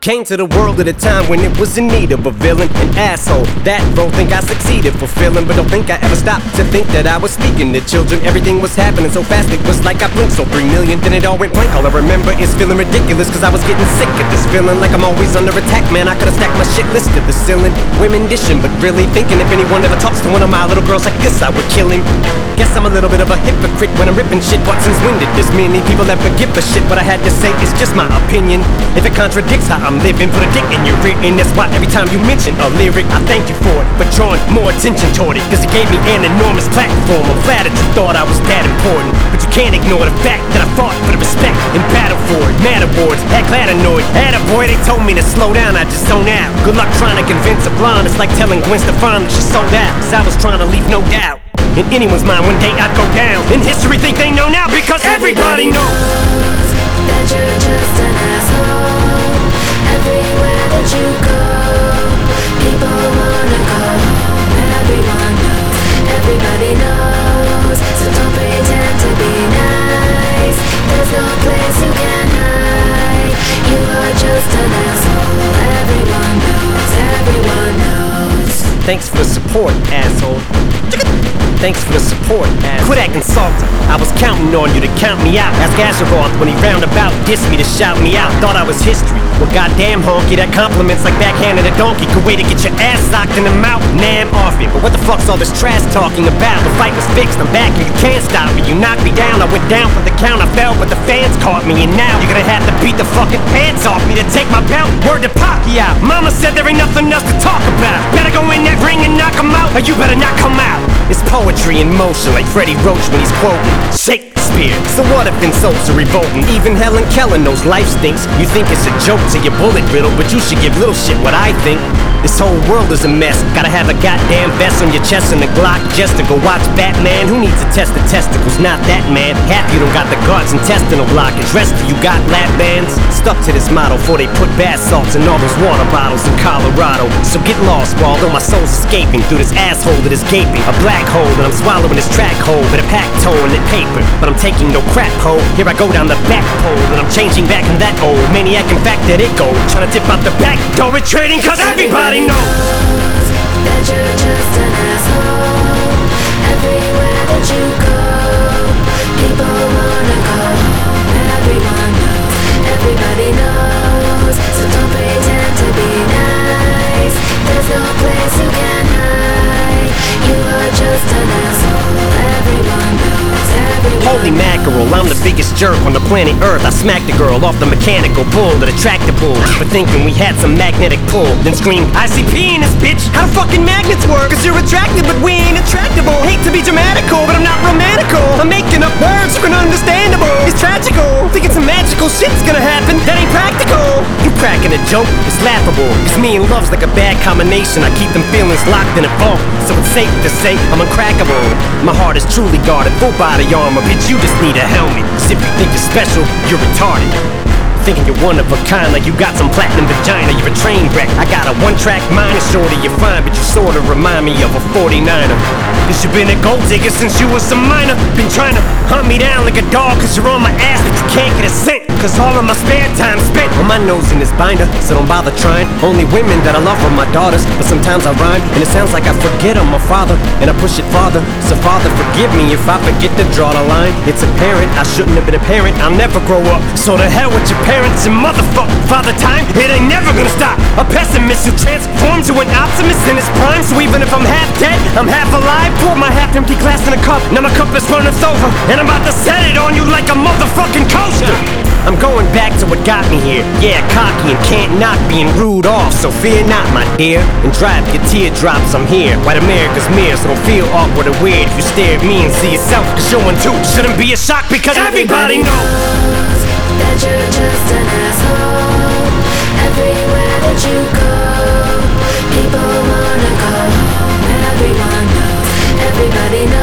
Came to the world at a time when it was in need of a villain, an asshole. That role think I succeeded fulfilling, but don't think I ever stopped to think that I was speaking to children. Everything was happening so fast, it was like I blinked. So 3 million, then it all went blank. All I remember is feeling ridiculous, cause I was getting sick of this feeling like I'm always under attack. Man, I could've stacked my shit list to the ceiling. Women dishing, but really thinking if anyone ever talks to one of my little girls like this, I would kill him. Guess I'm a little bit of a hypocrite when I'm ripping shit. What since when did this many people ever give a shit? What I had to say is just my opinion. If it contradicts how I'm living, put a dick in your ear, and that's why every time you mention a lyric, I thank you for it, but drawing more attention toward it, cause it gave me an enormous platform. I'm flattered you thought I was that important, but you can't ignore the fact that I fought for the respect and battle for it. Mad awards, act glad annoyed, attaboy, they told me to slow down, I just zone out. Good luck trying to convince a blonde, it's like telling Gwen Stefani that she sold out, cause I was trying to leave no doubt in anyone's mind one day I'd go down. In history think they know now because everybody knows that you're just an asshole. Everywhere that you go, people wanna go. Everyone knows, everybody knows. So don't pretend to be nice. There's no place you can hide. You are just an asshole. Everyone knows, everyone knows. Thanks for the support, asshole. Thanks for the support, asshole. Quit acting salty. I was counting on you to count me out. Ask Azeroth when he roundabout dissed me to shout me out. Thought I was history. Well, goddamn honky, that compliments like backhanded a donkey. Good way to get your ass socked in the mouth. Nah, I'm off it. But what the fuck's all this trash talking about? The fight was fixed, I'm back and you can't stop me. You knocked me down, I went down for the count. I fell, but the fans caught me. And now you're gonna have to beat the fucking pants off me to take my belt. Word to Pacquiao. Mama said there ain't nothing else to talk about. Better go in that ring and knock him out, or you better not come out. It's poetry in motion, like Freddie Roach when he's quoting Shakespeare. So what if insults are revolting? Even Helen Keller knows life stinks. You think it's a joke to your bullet riddle, but you should give little shit what I think. This whole world is a mess. Gotta have a goddamn vest on your chest and a Glock just to go watch Batman. Who needs to test the testicles? Not that man. Half you don't got the guards intestinal blockage. Rest of you got lap bands. Stuck to this motto before they put bath salts in all those water bottles in Colorado. So get lost, while although my soul's escaping through this asshole that is gaping. A black hole and I'm swallowing this track hole with a pack toe in the paper. But I'm taking no crap hole. Here I go down the back pole and I'm changing back from that old maniac. In fact that it go trying to dip out the back door retreating cause everybody knows that you're just an asshole. Everywhere that you go, people wanna go. Everyone knows, everybody knows. So don't pretend to be nice. There's no place you can hide. You are just an asshole. Everyone knows, everyone Holy mackerel, I'm the biggest jerk on the planet Earth. I smacked a girl off the mechanical bull that attracted bull for thinking we had some magnetic pull. Then screamed, ICP in this bitch. How do fucking magnets work? Cause you're attractive but we ain't attractable. Hate to be dramatical but I'm not romantical. I'm making up words so understandable. It's tragical, thinking some magical shit's gonna happen. That ain't practical. You cracking a joke, it's laughable. Cause me and love's like a bad combination. I keep them feelings locked in a vault. So it's safe to say I'm uncrackable. My heart is truly guarded, full body armor. Bitch, you just need a helmet. Cause if you think you're special, you're retarded. Thinking you're one of a kind, like you got some platinum vagina. You're a train wreck. I got a one-track mind, and shorty you're fine, but you sorta remind me of a 49er. Cause you've been a gold digger since you was a minor. Been trying to hunt me down like a dog cause you're on my ass, but you can't get a cent. Cause all of my spare time spent on my nose in this binder. So don't bother trying. Only women that I love are my daughters. But sometimes I rhyme and it sounds like I forget I'm a father, and I push it farther. So father forgive me if I forget to draw the line. It's apparent I shouldn't have been a parent. I'll never grow up. So to hell with your parents and motherfuck father time. It ain't never gonna stop. A pessimist who transforms to an optimist in his prime. So even if I'm half dead, I'm half alive. Pour my half empty glass in a cup. Now my cup is running over and I'm about to set it on you like a motherfucking coaster. I'm going back to what got me here. Yeah, cocky and can't knock being rude off. So fear not, my dear, and drive your teardrops. I'm here, white America's mirror. So don't feel awkward or weird if you stare at me and see yourself. Cause you're one too. Shouldn't be a shock because everybody knows that you're just an asshole. Everywhere that you go, people wanna go. Everyone knows, everybody knows.